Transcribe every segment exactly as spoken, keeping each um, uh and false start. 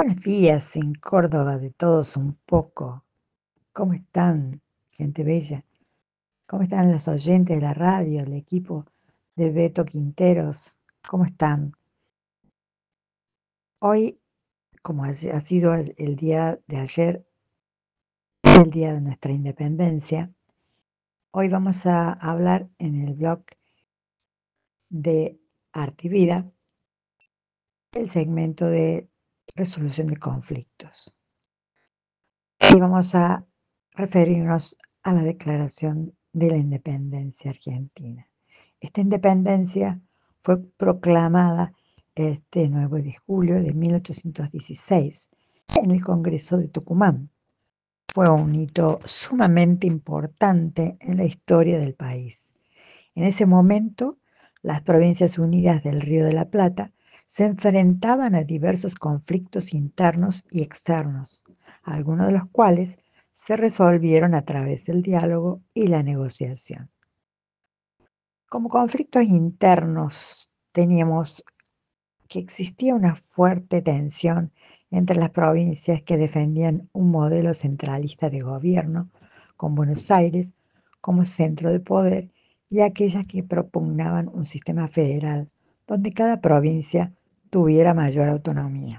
Buenos días en Córdoba, de todos un poco. ¿Cómo están, gente bella? ¿Cómo están los oyentes de la radio, el equipo de Beto Quinteros? ¿Cómo están? Hoy, como ha ha sido el, el día de ayer, el día de nuestra independencia, hoy vamos a hablar en el blog de Arte y Vida, el segmento de resolución de conflictos. Y vamos a referirnos a la Declaración de la Independencia Argentina. Esta independencia fue proclamada este nueve de julio de mil ochocientos dieciséis en el Congreso de Tucumán. Fue un hito sumamente importante en la historia del país. En ese momento, las Provincias Unidas del Río de la Plata se enfrentaban a diversos conflictos internos y externos, algunos de los cuales se resolvieron a través del diálogo y la negociación. Como conflictos internos, teníamos que existía una fuerte tensión entre las provincias que defendían un modelo centralista de gobierno, con Buenos Aires como centro de poder, y aquellas que propugnaban un sistema federal, donde cada provincia tuviera mayor autonomía.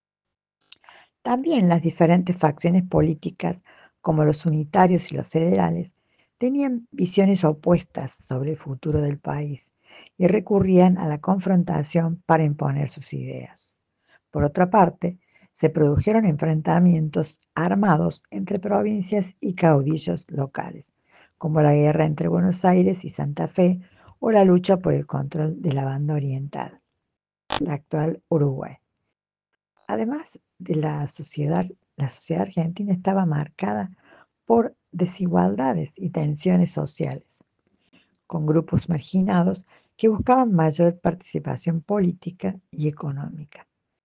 También las diferentes facciones políticas, como los unitarios y los federales, tenían visiones opuestas sobre el futuro del país y recurrían a la confrontación para imponer sus ideas. Por otra parte, se produjeron enfrentamientos armados entre provincias y caudillos locales, como la guerra entre Buenos Aires y Santa Fe o la lucha por el control de la banda oriental, la actual Uruguay. Además de la sociedad, la sociedad argentina estaba marcada por desigualdades y tensiones sociales, con grupos marginados que buscaban mayor participación política y económica.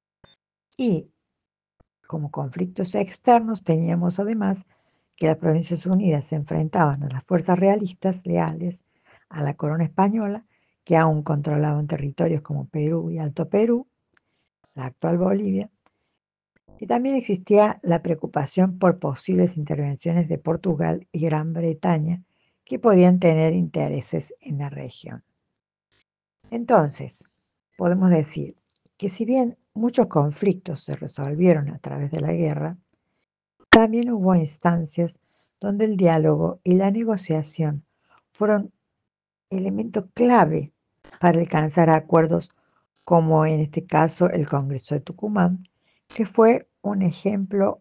Y como conflictos externos teníamos además que las Provincias Unidas se enfrentaban a las fuerzas realistas leales a la corona española, que aún controlaban territorios como Perú y Alto Perú, la actual Bolivia. Y también existía la preocupación por posibles intervenciones de Portugal y Gran Bretaña que podían tener intereses en la región. Entonces, podemos decir que si bien muchos conflictos se resolvieron a través de la guerra, también hubo instancias donde el diálogo y la negociación fueron elemento clave para alcanzar acuerdos, como en este caso el Congreso de Tucumán, que fue un ejemplo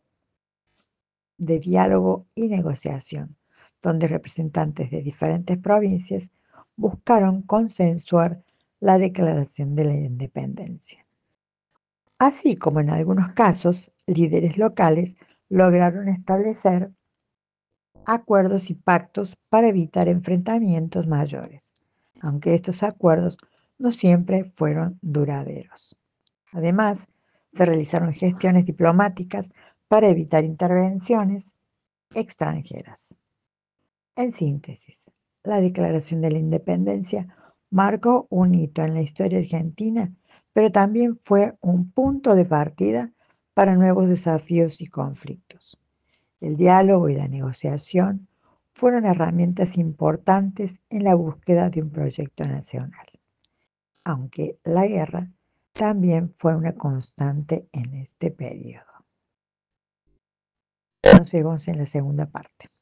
de diálogo y negociación, donde representantes de diferentes provincias buscaron consensuar la declaración de la independencia. Así como en algunos casos, líderes locales lograron establecer acuerdos y pactos para evitar enfrentamientos mayores, aunque estos acuerdos no siempre fueron duraderos. Además, se realizaron gestiones diplomáticas para evitar intervenciones extranjeras. En síntesis, la Declaración de la Independencia marcó un hito en la historia argentina, pero también fue un punto de partida para nuevos desafíos y conflictos. El diálogo y la negociación fueron herramientas importantes en la búsqueda de un proyecto nacional, aunque la guerra también fue una constante en este periodo. Nos vemos en la segunda parte.